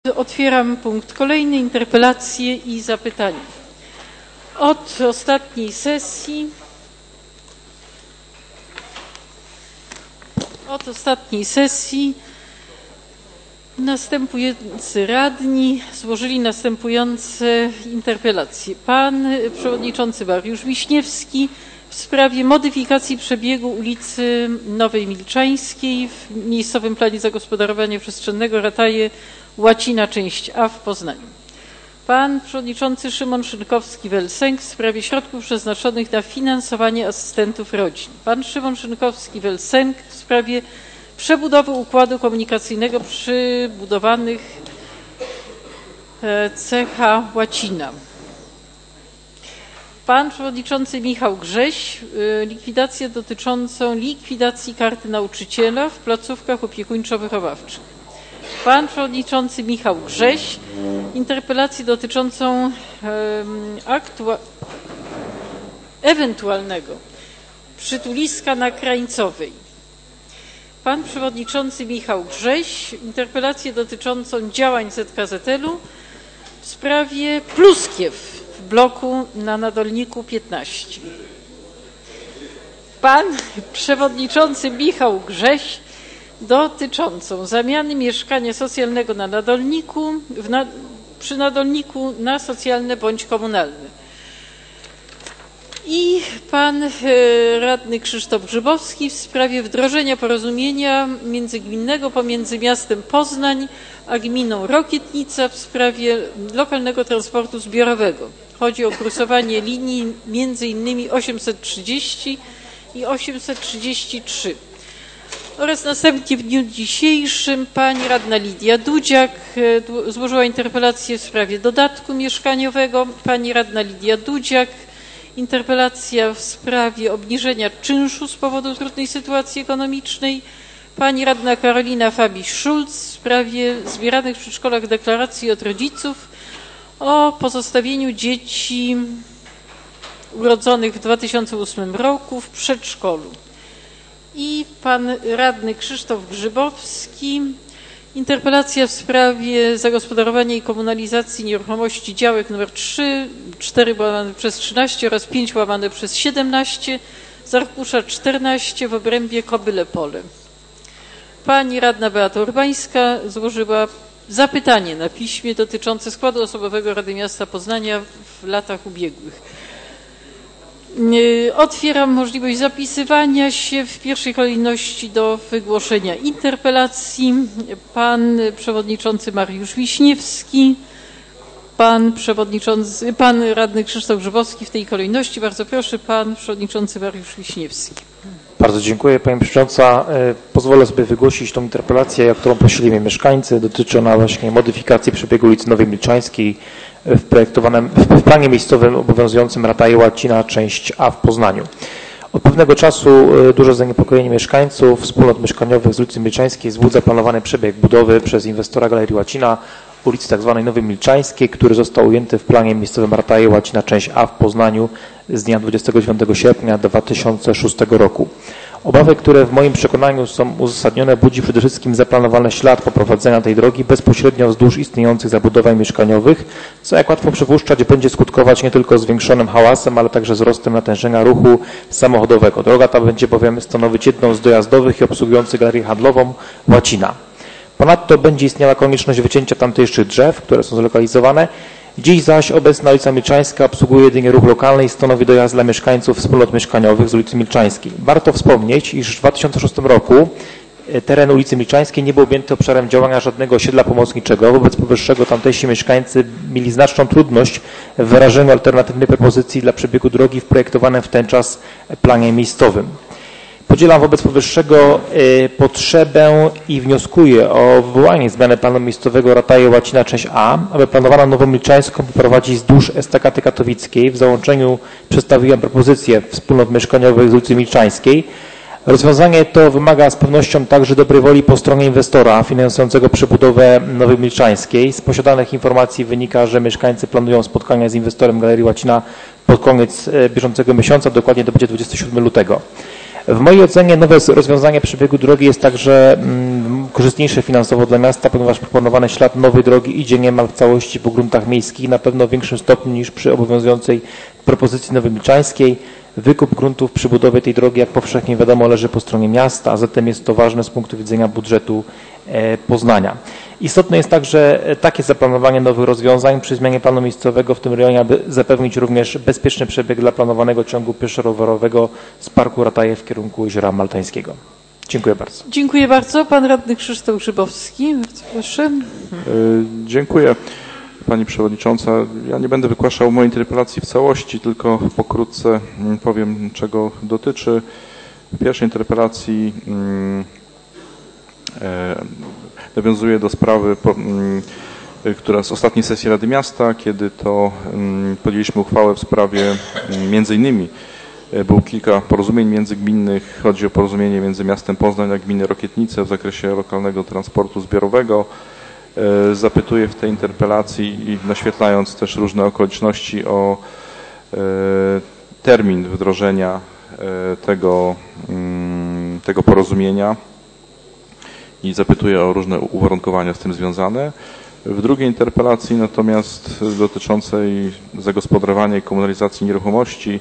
Otwieram punkt kolejny, interpelacje i zapytania. Od ostatniej sesji następujący radni złożyli następujące interpelacje. Pan przewodniczący Mariusz Wiśniewski w sprawie modyfikacji przebiegu ulicy Nowej Milczańskiej w miejscowym planie zagospodarowania przestrzennego Rataje Łacina, część A w Poznaniu. Pan przewodniczący Szymon Szynkowski-Welsenk w sprawie środków przeznaczonych na finansowanie asystentów rodzin. Pan Szymon Szynkowski-Welsenk w sprawie przebudowy układu komunikacyjnego przybudowanych CH Łacina. Pan przewodniczący Michał Grześ likwidację dotyczącą likwidacji karty nauczyciela w placówkach opiekuńczo-wychowawczych. Pan przewodniczący Michał Grześ interpelację dotyczącą ewentualnego przytuliska na Krańcowej. Pan przewodniczący Michał Grześ interpelację dotyczącą działań ZKZL-u w sprawie pluskiew w bloku na Nadolniku 15. Pan przewodniczący Michał Grześ dotyczącą zamiany mieszkania socjalnego na Nadolniku, przy Nadolniku na socjalne bądź komunalne. I pan radny Krzysztof Grzybowski w sprawie wdrożenia porozumienia międzygminnego pomiędzy miastem Poznań a gminą Rokietnica w sprawie lokalnego transportu zbiorowego. Chodzi o kursowanie linii między innymi 830 i 833. Oraz następnie w dniu dzisiejszym pani radna Lidia Dudziak złożyła interpelację w sprawie dodatku mieszkaniowego. Pani radna Lidia Dudziak interpelacja w sprawie obniżenia czynszu z powodu trudnej sytuacji ekonomicznej. Pani radna Karolina Fabiś-Szulc w sprawie zbieranych w przedszkolach deklaracji od rodziców o pozostawieniu dzieci urodzonych w 2008 roku w przedszkolu. I pan radny Krzysztof Grzybowski interpelacja w sprawie zagospodarowania i komunalizacji nieruchomości działek nr 3, 4/13 oraz 5/17 z arkusza 14 w obrębie Kobyle-Pole. Pani radna Beata Urbańska złożyła zapytanie na piśmie dotyczące składu osobowego Rady Miasta Poznania w latach ubiegłych. Otwieram możliwość zapisywania się w pierwszej kolejności do wygłoszenia interpelacji. Pan przewodniczący Mariusz Wiśniewski, pan radny Krzysztof Grzybowski w tej kolejności. Bardzo proszę, pan przewodniczący Mariusz Wiśniewski. Bardzo dziękuję Pani Przewodnicząca. Pozwolę sobie wygłosić tą interpelację, o którą prosili mnie mieszkańcy. Dotyczy ona właśnie modyfikacji przebiegu ulicy Nowej Milczańskiej w planie miejscowym obowiązującym Rataje Łacina, część A w Poznaniu. Od pewnego czasu duże zaniepokojenie mieszkańców wspólnot mieszkaniowych z ulicy Milczańskiej wzbudza planowany przebieg budowy przez inwestora Galerii Łacina ulicy tzw. Nowej Milczańskiej, który został ujęty w planie miejscowym Rataje Łacina, część A w Poznaniu z dnia 29 sierpnia 2006 roku. Obawy, które w moim przekonaniu są uzasadnione, budzi przede wszystkim zaplanowany ślad poprowadzenia tej drogi bezpośrednio wzdłuż istniejących zabudowań mieszkaniowych, co jak łatwo przypuszczać będzie skutkować nie tylko zwiększonym hałasem, ale także wzrostem natężenia ruchu samochodowego. Droga ta będzie bowiem stanowić jedną z dojazdowych i obsługujących galerię handlową Łacina. Ponadto będzie istniała konieczność wycięcia tamtejszych drzew, które są zlokalizowane. Dziś zaś obecna ulica Milczańska obsługuje jedynie ruch lokalny i stanowi dojazd dla mieszkańców wspólnot mieszkaniowych z ulicy Milczańskiej. Warto wspomnieć, iż w 2006 roku teren ulicy Milczańskiej nie był objęty obszarem działania żadnego osiedla pomocniczego. Wobec powyższego tamtejsi mieszkańcy mieli znaczną trudność w wyrażeniu alternatywnej propozycji dla przebiegu drogi w projektowanym w ten czas planie miejscowym. Podzielam wobec powyższego potrzebę i wnioskuję o wywołanie zmiany planu miejscowego Rataje Łacina, część A, aby planowaną Nową Milczańską poprowadzić wzdłuż Estakaty Katowickiej. W załączeniu przedstawiłem propozycję wspólnot mieszkaniowych z ulicy Milczańskiej. Rozwiązanie to wymaga z pewnością także dobrej woli po stronie inwestora finansującego przebudowę Nowej Milczańskiej. Z posiadanych informacji wynika, że mieszkańcy planują spotkania z inwestorem Galerii Łacina pod koniec bieżącego miesiąca, dokładnie to będzie 27 lutego. W mojej ocenie nowe rozwiązanie przebiegu drogi jest także korzystniejsze finansowo dla miasta, ponieważ proponowany ślad nowej drogi idzie niemal w całości po gruntach miejskich, na pewno w większym stopniu niż przy obowiązującej propozycji nowomilczańskiej. Wykup gruntów przy budowie tej drogi, jak powszechnie wiadomo, leży po stronie miasta, a zatem jest to ważne z punktu widzenia budżetu Poznania. Istotne jest także takie zaplanowanie nowych rozwiązań przy zmianie planu miejscowego w tym rejonie, aby zapewnić również bezpieczny przebieg dla planowanego ciągu pieszo-rowerowego z Parku Rataje w kierunku Jeziora Maltańskiego. Dziękuję bardzo. Dziękuję bardzo. Pan radny Krzysztof Grzybowski. Bardzo proszę. Dziękuję. Pani Przewodnicząca, ja nie będę wygłaszał mojej interpelacji w całości, tylko pokrótce powiem, czego dotyczy. W pierwszej interpelacji nawiązuje do sprawy, która z ostatniej sesji Rady Miasta, kiedy to podjęliśmy uchwałę w sprawie między innymi było kilka porozumień międzygminnych. Chodzi o porozumienie między miastem Poznań a gminy Rokietnice w zakresie lokalnego transportu zbiorowego. Zapytuję w tej interpelacji i naświetlając też różne okoliczności o termin wdrożenia tego porozumienia i zapytuję o różne uwarunkowania z tym związane. W drugiej interpelacji natomiast dotyczącej zagospodarowania i komunalizacji nieruchomości,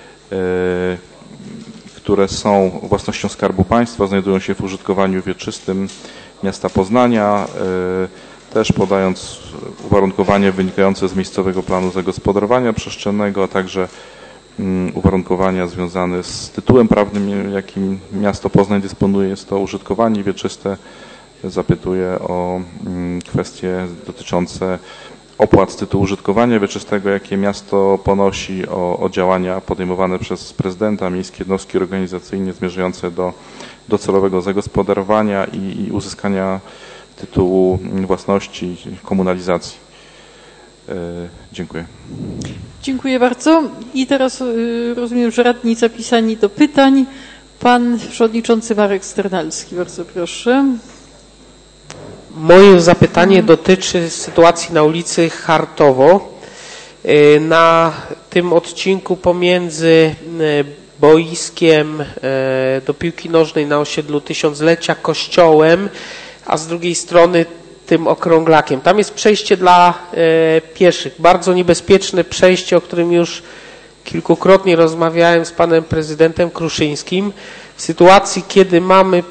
które są własnością Skarbu Państwa, znajdują się w użytkowaniu wieczystym miasta Poznania, też podając uwarunkowania wynikające z miejscowego planu zagospodarowania przestrzennego, a także uwarunkowania związane z tytułem prawnym, jakim miasto Poznań dysponuje, jest to użytkowanie wieczyste. Zapytuję o kwestie dotyczące opłat z tytułu użytkowania wieczystego, jakie miasto ponosi, o działania podejmowane przez prezydenta, miejskie jednostki organizacyjne zmierzające do docelowego zagospodarowania i uzyskania tytułu własności, komunalizacji. Dziękuję. Dziękuję bardzo. I teraz rozumiem, że radni zapisani do pytań. Pan przewodniczący Marek Sternalski, bardzo proszę. Moje zapytanie dotyczy sytuacji na ulicy Hartowo. Na tym odcinku pomiędzy boiskiem do piłki nożnej na osiedlu Tysiąclecia, kościołem, a z drugiej strony tym okrąglakiem. Tam jest przejście dla pieszych. Bardzo niebezpieczne przejście, o którym już kilkukrotnie rozmawiałem z panem prezydentem Kruszyńskim. W sytuacji, kiedy mamy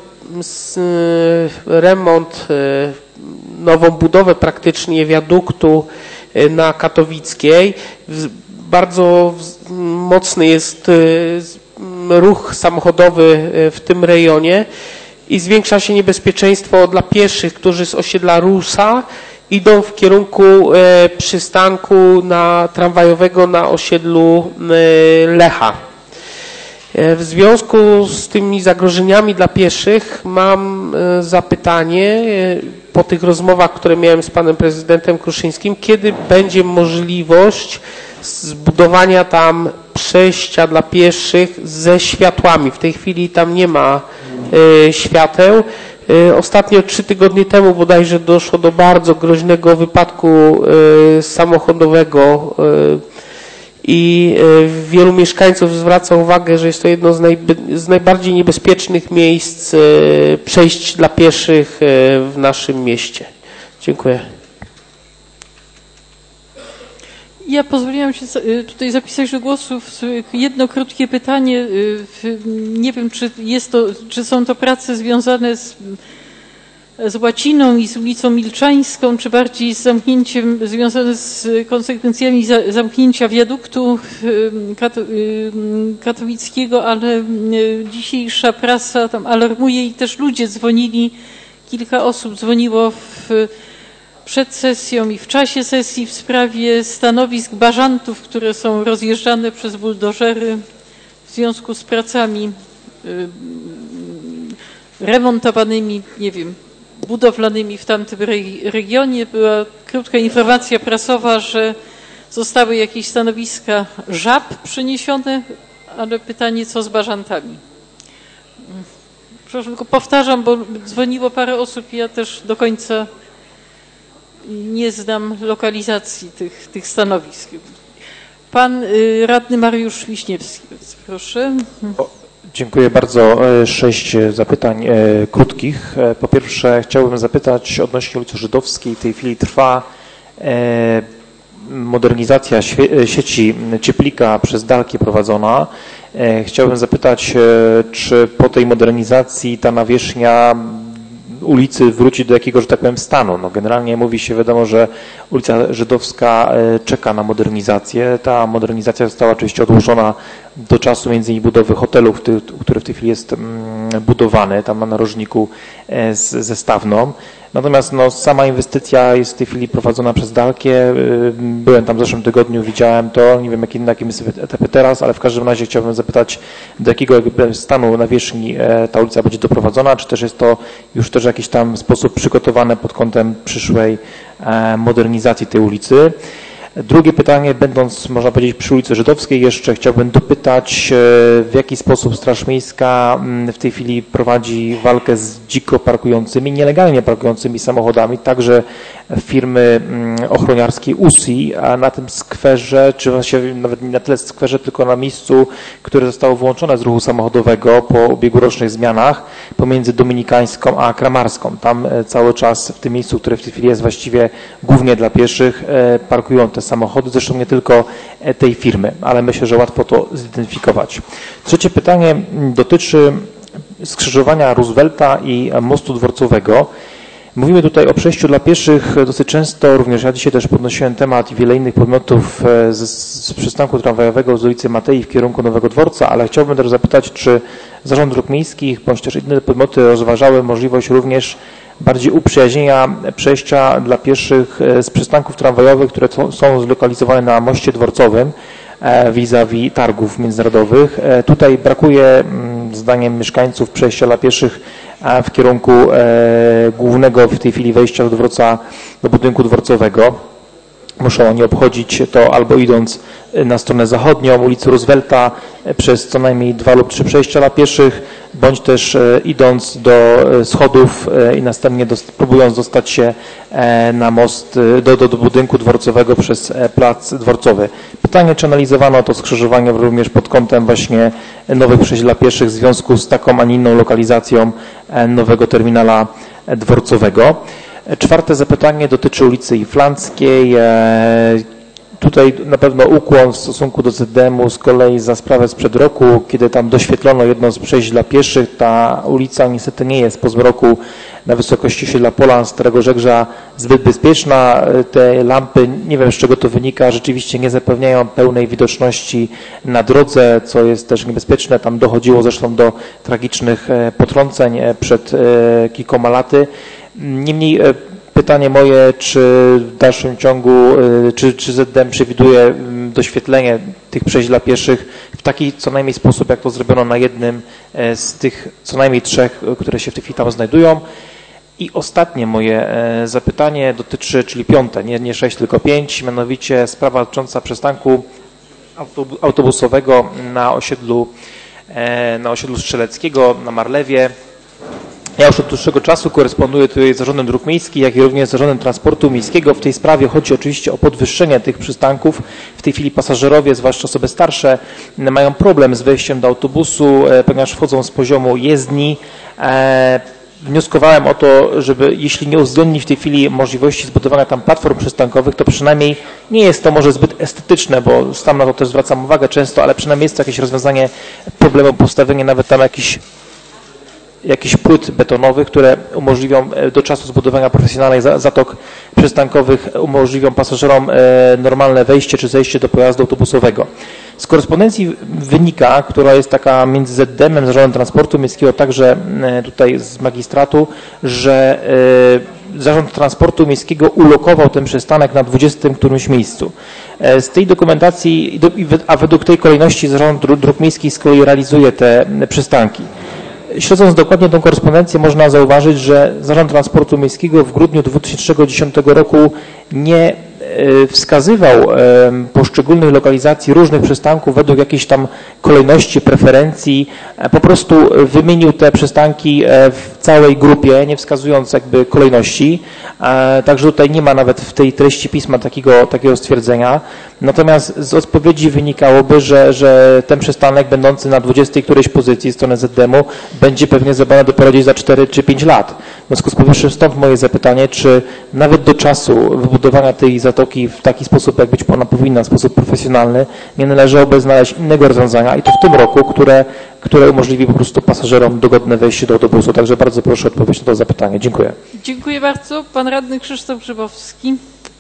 remont, nową budowę praktycznie wiaduktu na Katowickiej. Bardzo mocny jest ruch samochodowy w tym rejonie i zwiększa się niebezpieczeństwo dla pieszych, którzy z osiedla Rusa idą w kierunku przystanku tramwajowego na osiedlu Lecha. W związku z tymi zagrożeniami dla pieszych mam zapytanie po tych rozmowach, które miałem z panem prezydentem Kruszyńskim, kiedy będzie możliwość zbudowania tam przejścia dla pieszych ze światłami. W tej chwili tam nie ma świateł. Ostatnio 3 tygodnie temu bodajże doszło do bardzo groźnego wypadku samochodowego i wielu mieszkańców zwraca uwagę, że jest to jedno z najbardziej niebezpiecznych miejsc przejść dla pieszych w naszym mieście. Dziękuję. Ja pozwoliłam się tutaj zapisać do głosu jedno krótkie pytanie. Nie wiem, czy są to prace związane z Łaciną i z ulicą Milczańską, czy bardziej z zamknięciem, związane z konsekwencjami zamknięcia wiaduktu katowickiego, ale dzisiejsza prasa tam alarmuje i też ludzie dzwonili, kilka osób dzwoniło przed sesją i w czasie sesji w sprawie stanowisk bażantów, które są rozjeżdżane przez buldożery w związku z pracami remontowanymi, nie wiem, budowlanymi w tamtym regionie. Była krótka informacja prasowa, że zostały jakieś stanowiska żab przeniesione, ale pytanie, co z bażantami. Proszę, tylko powtarzam, bo dzwoniło parę osób i ja też do końca nie znam lokalizacji tych stanowisk. Pan radny Mariusz Wiśniewski, proszę. Dziękuję bardzo. 6 zapytań krótkich. Po pierwsze chciałbym zapytać odnośnie ulicy Żydowskiej. W tej chwili trwa modernizacja sieci cieplika przez Dalkie prowadzona. Chciałbym zapytać, czy po tej modernizacji ta nawierzchnia ulicy wróci do jakiegoś, że tak powiem, stanu. No generalnie mówi się, wiadomo, że ulica Żydowska czeka na modernizację. Ta modernizacja została oczywiście odłożona do czasu między innymi budowy hotelu, który w tej chwili jest budowany, tam na narożniku ze Stawną. Natomiast no, sama inwestycja jest w tej chwili prowadzona przez Dalkie. Byłem tam w zeszłym tygodniu, widziałem to, nie wiem na jakim jest etapie teraz, ale w każdym razie chciałbym zapytać, do jakiego stanu nawierzchni ta ulica będzie doprowadzona, czy też jest to już też w jakiś tam sposób przygotowane pod kątem przyszłej modernizacji tej ulicy. Drugie pytanie, będąc, można powiedzieć, przy ulicy Żydowskiej jeszcze chciałbym dopytać, w jaki sposób Straż Miejska w tej chwili prowadzi walkę z dziko parkującymi, nielegalnie parkującymi samochodami, także firmy ochroniarskiej USI, a na tym skwerze, czy właściwie nawet nie na tyle skwerze, tylko na miejscu, które zostało wyłączone z ruchu samochodowego po ubiegłorocznych zmianach pomiędzy Dominikańską a Kramarską. Tam cały czas w tym miejscu, które w tej chwili jest właściwie głównie dla pieszych, parkują te samochody, zresztą nie tylko tej firmy, ale myślę, że łatwo to zidentyfikować. Trzecie pytanie dotyczy skrzyżowania Roosevelta i mostu dworcowego. Mówimy tutaj o przejściu dla pieszych dosyć często, również ja dzisiaj też podnosiłem temat i wiele innych podmiotów z przystanku tramwajowego z ulicy Matei w kierunku Nowego Dworca, ale chciałbym też zapytać, czy Zarząd Dróg Miejskich bądź też inne podmioty rozważały możliwość również bardziej uprzyjaźnienia przejścia dla pieszych z przystanków tramwajowych, które są zlokalizowane na moście dworcowym vis-a-vis targów międzynarodowych. Tutaj brakuje, zdaniem mieszkańców, przejścia dla pieszych w kierunku głównego w tej chwili wejścia do dworca, do budynku dworcowego. Muszą oni obchodzić to albo idąc na stronę zachodnią ulicy Roosevelta przez co najmniej 2 lub 3 przejścia dla pieszych, bądź też idąc do schodów i następnie próbując dostać się na most, do budynku dworcowego przez plac dworcowy. Pytanie, czy analizowano to skrzyżowanie również pod kątem właśnie nowych przejść dla pieszych w związku z taką, a nie inną lokalizacją nowego terminala dworcowego. Czwarte zapytanie dotyczy ulicy Iflandzkiej. Tutaj na pewno ukłon w stosunku do ZDM-u z kolei za sprawę sprzed roku, kiedy tam doświetlono jedno z przejść dla pieszych. Ta ulica niestety nie jest po zmroku na wysokości osiedla Polan Starego Żegrza zbyt bezpieczna. Te lampy, nie wiem z czego to wynika, rzeczywiście nie zapewniają pełnej widoczności na drodze, co jest też niebezpieczne. Tam dochodziło zresztą do tragicznych potrąceń przed kilkoma laty. Niemniej pytanie moje, czy w dalszym ciągu, czy ZDM przewiduje doświetlenie tych przejść dla pieszych w taki co najmniej sposób, jak to zrobiono na jednym z tych co najmniej 3, które się w tej chwili tam znajdują. I ostatnie moje zapytanie dotyczy, czyli 5, nie 6, tylko 5, mianowicie sprawa dotycząca przystanku autobusowego na osiedlu Strzeleckiego, na Marlewie. Ja już od dłuższego czasu koresponduję tutaj z Zarządem Dróg Miejskich, jak i również z Zarządem Transportu Miejskiego. W tej sprawie chodzi oczywiście o podwyższenie tych przystanków. W tej chwili pasażerowie, zwłaszcza osoby starsze, mają problem z wejściem do autobusu, ponieważ wchodzą z poziomu jezdni. Wnioskowałem o to, żeby jeśli nie uwzględnić w tej chwili możliwości zbudowania tam platform przystankowych, to przynajmniej nie jest to może zbyt estetyczne, bo sam na to też zwracam uwagę często, ale przynajmniej jest to jakieś rozwiązanie problemu, postawienie nawet tam jakichś płyt betonowych, które umożliwią do czasu zbudowania profesjonalnych zatok przystankowych, umożliwią pasażerom normalne wejście czy zejście do pojazdu autobusowego. Z korespondencji wynika, która jest taka między ZDM-em, Zarządem Transportu Miejskiego, także tutaj z magistratu, że Zarząd Transportu Miejskiego ulokował ten przystanek na 20 którymś miejscu. Z tej dokumentacji, a według tej kolejności Zarząd Dróg Miejskich z kolei realizuje te przystanki. Śledząc dokładnie tę korespondencję, można zauważyć, że Zarząd Transportu Miejskiego w grudniu 2010 roku nie wskazywał poszczególnych lokalizacji różnych przystanków według jakiejś tam kolejności, preferencji, po prostu wymienił te przystanki w całej grupie, nie wskazując jakby kolejności, także tutaj nie ma nawet w tej treści pisma takiego stwierdzenia. Natomiast z odpowiedzi wynikałoby, że ten przystanek będący na 20 którejś pozycji strony ZDM-u będzie pewnie zebrany dopiero gdzieś za 4 czy 5 lat. W związku z powyższym stąd moje zapytanie, czy nawet do czasu wybudowania tej zatoki w taki sposób, jak być ona powinna, w sposób profesjonalny, nie należałoby znaleźć innego rozwiązania i to w tym roku, które umożliwi po prostu pasażerom dogodne wejście do autobusu. Także bardzo proszę o odpowiedź na to zapytanie. Dziękuję. Dziękuję bardzo. Pan radny Krzysztof Grzybowski.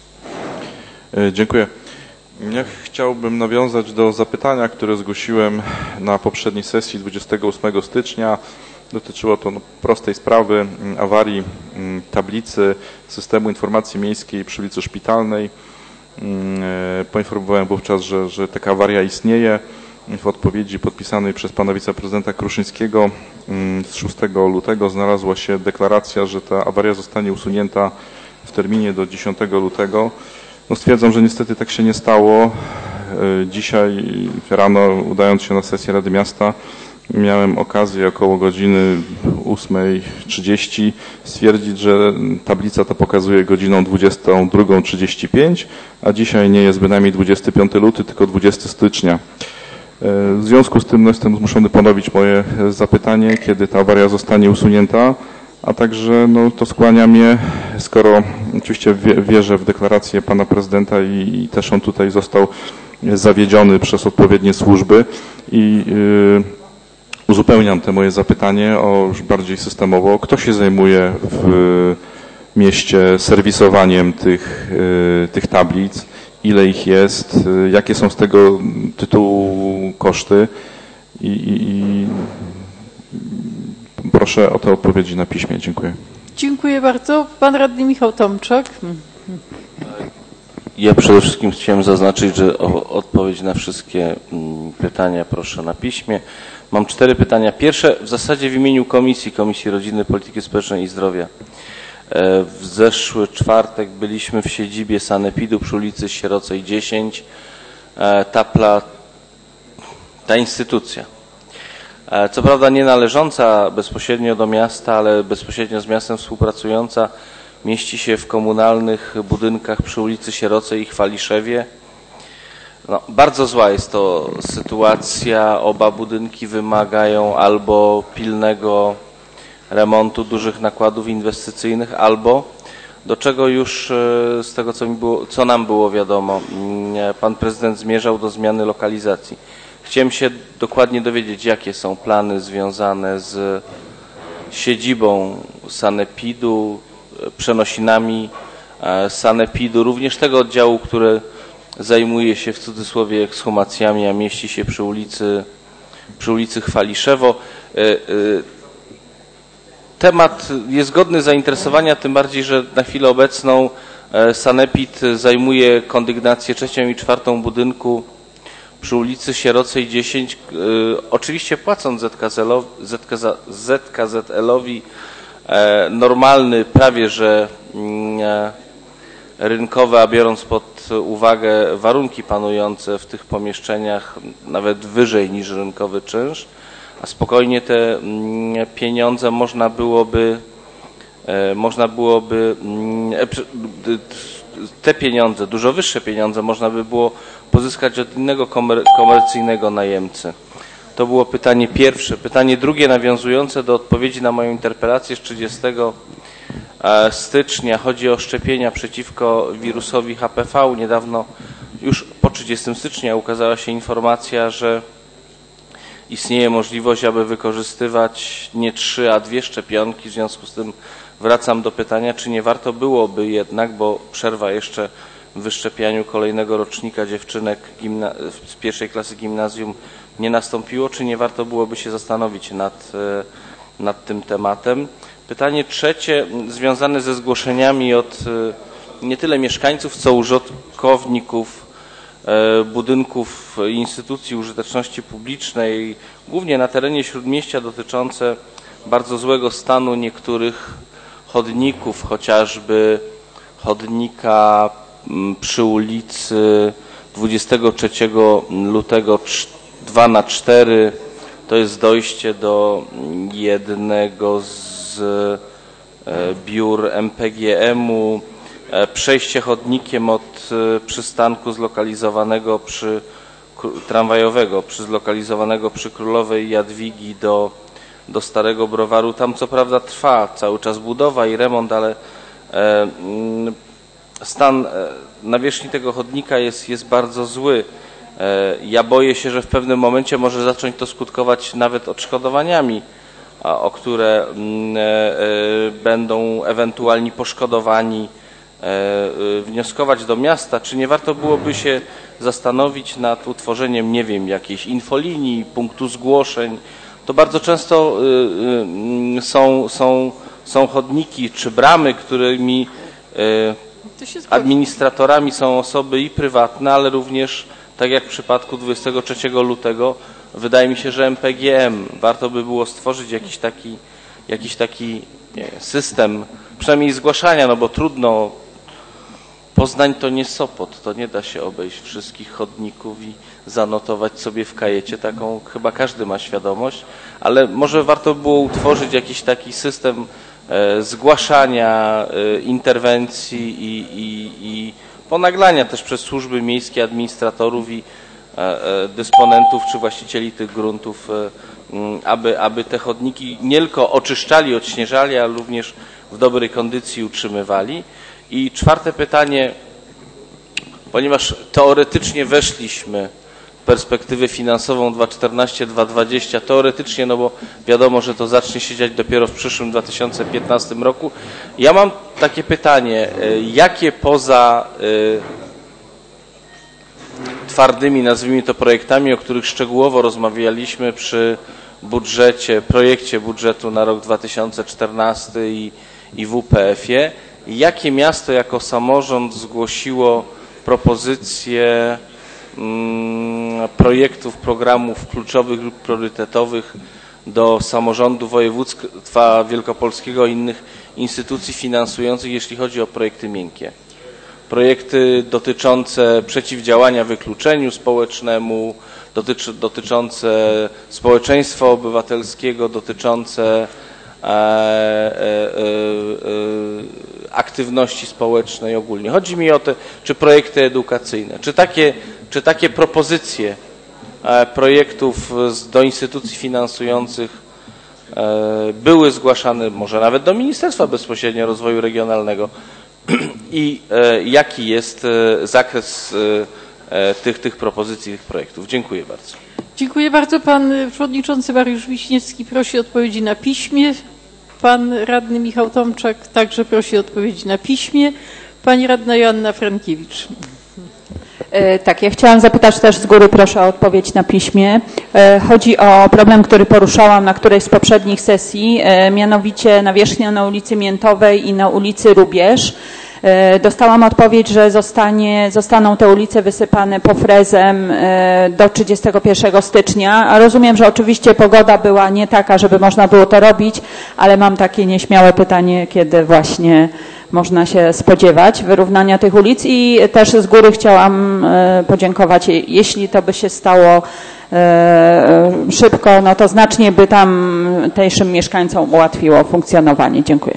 Dziękuję. Ja chciałbym nawiązać do zapytania, które zgłosiłem na poprzedniej sesji 28 stycznia. Dotyczyło to prostej sprawy awarii tablicy systemu informacji miejskiej przy ulicy Szpitalnej. Poinformowałem wówczas, że taka awaria istnieje. W odpowiedzi podpisanej przez pana wiceprezydenta Kruszyńskiego z 6 lutego znalazła się deklaracja, że ta awaria zostanie usunięta w terminie do 10 lutego. Stwierdzam, że niestety tak się nie stało. Dzisiaj rano, udając się na sesję Rady Miasta, miałem okazję około godziny 8:30 stwierdzić, że tablica ta pokazuje godziną 22:35, a dzisiaj nie jest bynajmniej 25 luty, tylko 20 stycznia. W związku z tym jestem zmuszony ponowić moje zapytanie, kiedy ta awaria zostanie usunięta, a także to skłania mnie, skoro oczywiście wierzę w deklarację pana prezydenta i też on tutaj został zawiedziony przez odpowiednie służby i uzupełniam te moje zapytanie o już bardziej systemowo. Kto się zajmuje w mieście serwisowaniem tych tablic? Ile ich jest? Jakie są z tego tytułu koszty? I proszę o te odpowiedzi na piśmie. Dziękuję. Dziękuję bardzo. Pan radny Michał Tomczak. Ja przede wszystkim chciałem zaznaczyć, że o odpowiedź na wszystkie pytania proszę na piśmie. Mam 4 pytania. Pierwsze w zasadzie w imieniu Komisji Rodziny, Polityki Społecznej i Zdrowia. W zeszły czwartek byliśmy w siedzibie Sanepidu przy ulicy Sierocej 10. Ta instytucja, co prawda nie należąca bezpośrednio do miasta, ale bezpośrednio z miastem współpracująca, mieści się w komunalnych budynkach przy ulicy Sierocej i Chwaliszewie. Bardzo zła jest to sytuacja. Oba budynki wymagają albo pilnego remontu, dużych nakładów inwestycyjnych, albo do czego już z tego, co nam było wiadomo, pan prezydent zmierzał do zmiany lokalizacji. Chciałem się dokładnie dowiedzieć, jakie są plany związane z siedzibą Sanepidu, przenosinami Sanepidu, również tego oddziału, który zajmuje się w cudzysłowie ekshumacjami, a mieści się przy ulicy Chwaliszewo. Temat jest godny zainteresowania, tym bardziej, że na chwilę obecną Sanepid zajmuje kondygnację 3. i 4. budynku przy ulicy Sierocej 10, oczywiście płacąc ZKZL-owi normalny, prawie że rynkowy, a biorąc pod uwagę warunki panujące w tych pomieszczeniach, nawet wyżej niż rynkowy czynsz, a spokojnie te pieniądze można byłoby te pieniądze, dużo wyższe pieniądze można by było pozyskać od innego komercyjnego najemcy. To było pytanie pierwsze. Pytanie drugie, nawiązujące do odpowiedzi na moją interpelację z 30 stycznia. Chodzi o szczepienia przeciwko wirusowi HPV. Niedawno, już po 30 stycznia ukazała się informacja, że istnieje możliwość, aby wykorzystywać nie 3, a 2 szczepionki. W związku z tym wracam do pytania, czy nie warto byłoby jednak, bo przerwa jeszcze w wyszczepianiu kolejnego rocznika dziewczynek z 1. klasy gimnazjum nie nastąpiło, czy nie warto byłoby się zastanowić nad tym tematem. Pytanie trzecie, związane ze zgłoszeniami od nie tyle mieszkańców, co użytkowników budynków i instytucji użyteczności publicznej, głównie na terenie Śródmieścia, dotyczące bardzo złego stanu niektórych chodników, chociażby chodnika przy ulicy 23 lutego 2×4. To jest dojście do jednego z biur MPGM-u, przejście chodnikiem od przystanku zlokalizowanego tramwajowego, zlokalizowanego przy Królowej Jadwigi do Starego Browaru. Tam co prawda trwa cały czas budowa i remont, ale stan nawierzchni tego chodnika jest bardzo zły. Ja boję się, że w pewnym momencie może zacząć to skutkować nawet odszkodowaniami, o które będą ewentualni poszkodowani wnioskować do miasta. Czy nie warto byłoby się zastanowić nad utworzeniem, nie wiem, jakiejś infolinii, punktu zgłoszeń? To bardzo często są chodniki czy bramy, którymi administratorami są osoby i prywatne, ale również, tak jak w przypadku 23 lutego, wydaje mi się, że MPGM. Warto by było stworzyć jakiś taki system, przynajmniej zgłaszania, no bo trudno. Poznań to nie Sopot, to nie da się obejść wszystkich chodników i zanotować sobie w kajecie, taką chyba każdy ma świadomość, ale może warto było utworzyć jakiś taki system zgłaszania interwencji i ponaglania też przez służby miejskie, administratorów i dysponentów czy właścicieli tych gruntów, aby te chodniki nie tylko oczyszczali, odśnieżali, ale również w dobrej kondycji utrzymywali. I czwarte pytanie, ponieważ teoretycznie weszliśmy w perspektywę finansową 2014-2020, teoretycznie, no bo wiadomo, że to zacznie się dziać dopiero w przyszłym 2015 roku. Ja mam takie pytanie, jakie poza twardymi, nazwijmy to, projektami, o których szczegółowo rozmawialiśmy przy projekcie budżetu na rok 2014 i WPF-ie, jakie miasto jako samorząd zgłosiło propozycje projektów, programów kluczowych lub priorytetowych do samorządu województwa wielkopolskiego i innych instytucji finansujących, jeśli chodzi o projekty miękkie? Projekty dotyczące przeciwdziałania wykluczeniu społecznemu, dotyczące społeczeństwa obywatelskiego, dotyczące aktywności społecznej ogólnie. Chodzi mi o te, czy projekty edukacyjne, czy takie propozycje projektów do instytucji finansujących były zgłaszane może nawet do Ministerstwa bezpośrednio Rozwoju Regionalnego i jaki jest zakres tych propozycji, tych projektów. Dziękuję bardzo. Dziękuję bardzo. Pan przewodniczący Mariusz Wiśniewski prosi o odpowiedzi na piśmie. Pan radny Michał Tomczak także prosi o odpowiedzi na piśmie. Pani radna Joanna Frankiewicz. Tak, ja chciałam zapytać też z góry, proszę o odpowiedź na piśmie. Chodzi o problem, który poruszałam na którejś z poprzednich sesji, mianowicie nawierzchnia na ulicy Miętowej i na ulicy Rubież. Dostałam odpowiedź, że zostaną te ulice wysypane pofrezem do 31 stycznia, a rozumiem, że oczywiście pogoda była nie taka, żeby można było to robić, ale mam takie nieśmiałe pytanie, kiedy właśnie można się spodziewać wyrównania tych ulic i też z góry chciałam podziękować, jeśli to by się stało szybko, no to znacznie by tamtejszym mieszkańcom ułatwiło funkcjonowanie. Dziękuję.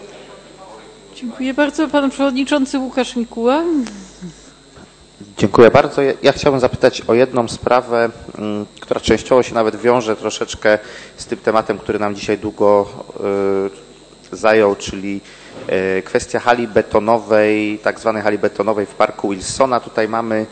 Dziękuję bardzo. Pan przewodniczący Łukasz Mikuła. Dziękuję bardzo. Ja chciałbym zapytać o jedną sprawę, która częściowo się nawet wiąże troszeczkę z tym tematem, który nam dzisiaj długo zajął, czyli kwestia hali betonowej, tak zwanej hali betonowej w Parku Wilsona. Tutaj mamy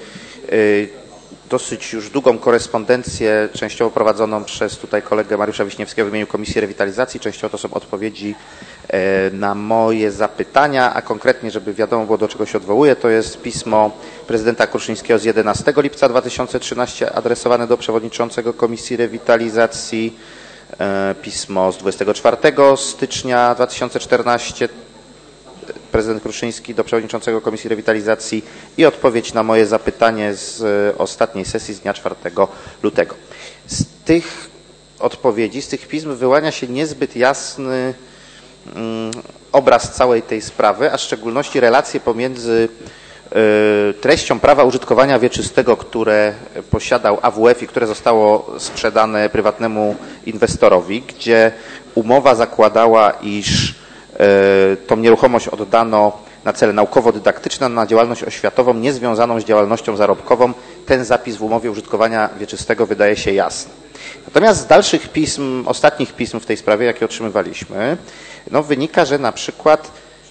dosyć już długą korespondencję, częściowo prowadzoną przez tutaj kolegę Mariusza Wiśniewskiego w imieniu Komisji Rewitalizacji. Częściowo to są odpowiedzi na moje zapytania, a konkretnie, żeby wiadomo było, do czego się odwołuję, to jest pismo prezydenta Kruszyńskiego z 11 lipca 2013 adresowane do przewodniczącego Komisji Rewitalizacji, pismo z 24 stycznia 2014 prezydent Kruszyński do przewodniczącego Komisji Rewitalizacji i odpowiedź na moje zapytanie z ostatniej sesji z dnia 4 lutego. Z tych odpowiedzi, z tych pism wyłania się niezbyt jasny obraz całej tej sprawy, a w szczególności relacje pomiędzy treścią prawa użytkowania wieczystego, które posiadał AWF i które zostało sprzedane prywatnemu inwestorowi, gdzie umowa zakładała, iż tą nieruchomość oddano na cele naukowo-dydaktyczne, na działalność oświatową niezwiązaną z działalnością zarobkową. Ten zapis w umowie użytkowania wieczystego wydaje się jasny. Natomiast z dalszych pism, ostatnich pism w tej sprawie, jakie otrzymywaliśmy, wynika, że na przykład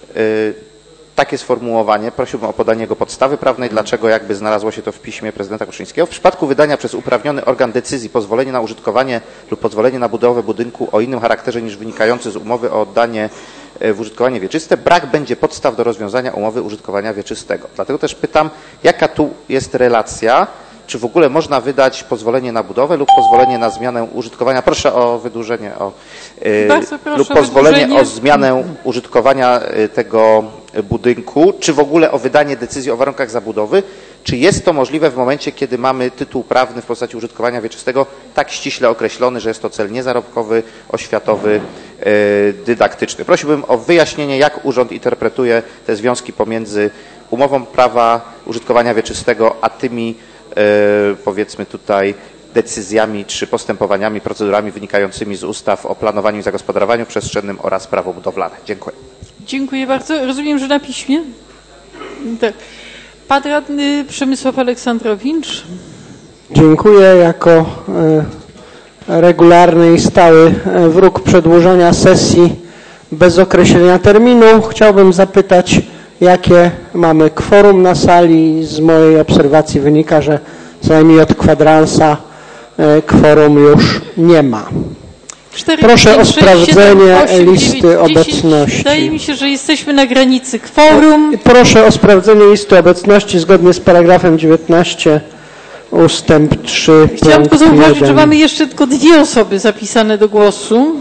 takie sformułowanie, prosiłbym o podanie jego podstawy prawnej, dlaczego jakby znalazło się to w piśmie prezydenta Koszyńskiego. W przypadku wydania przez uprawniony organ decyzji pozwolenie na użytkowanie lub pozwolenie na budowę budynku o innym charakterze niż wynikający z umowy o oddanie w użytkowanie wieczyste, brak będzie podstaw do rozwiązania umowy użytkowania wieczystego. Dlatego też pytam, jaka tu jest relacja, czy w ogóle można wydać pozwolenie na budowę lub pozwolenie na zmianę użytkowania. Proszę o wydłużenie, lub pozwolenie o zmianę użytkowania tego budynku, czy w ogóle o wydanie decyzji o warunkach zabudowy. Czy jest to możliwe w momencie, kiedy mamy tytuł prawny w postaci użytkowania wieczystego tak ściśle określony, że jest to cel niezarobkowy, oświatowy, dydaktyczny. Prosiłbym o wyjaśnienie, jak urząd interpretuje te związki pomiędzy umową prawa użytkowania wieczystego, a tymi powiedzmy tutaj decyzjami czy postępowaniami, procedurami wynikającymi z ustaw o planowaniu i zagospodarowaniu przestrzennym oraz prawo budowlane. Dziękuję. Dziękuję bardzo. Rozumiem, że na piśmie? Tak. Pan radny Przemysław Aleksandrowicz. Dziękuję. Jako regularny i stały wróg przedłużania sesji bez określenia terminu chciałbym zapytać, jakie mamy kworum na sali. Z mojej obserwacji wynika, że co najmniej od kwadransa kworum już nie ma. 4, Proszę 5, o 6, sprawdzenie 7, 8, listy 9, 10. obecności. Wydaje mi się, że jesteśmy na granicy kworum. Proszę o sprawdzenie listy obecności zgodnie z paragrafem 19 ustęp 3 Chciałam punkt tylko zauważyć, 1. że mamy jeszcze tylko 2 osoby zapisane do głosu.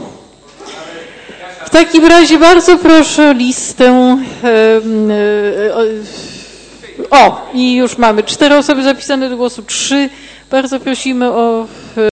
W takim razie bardzo proszę o listę. I już mamy 4 osoby zapisane do głosu, 3. Bardzo prosimy o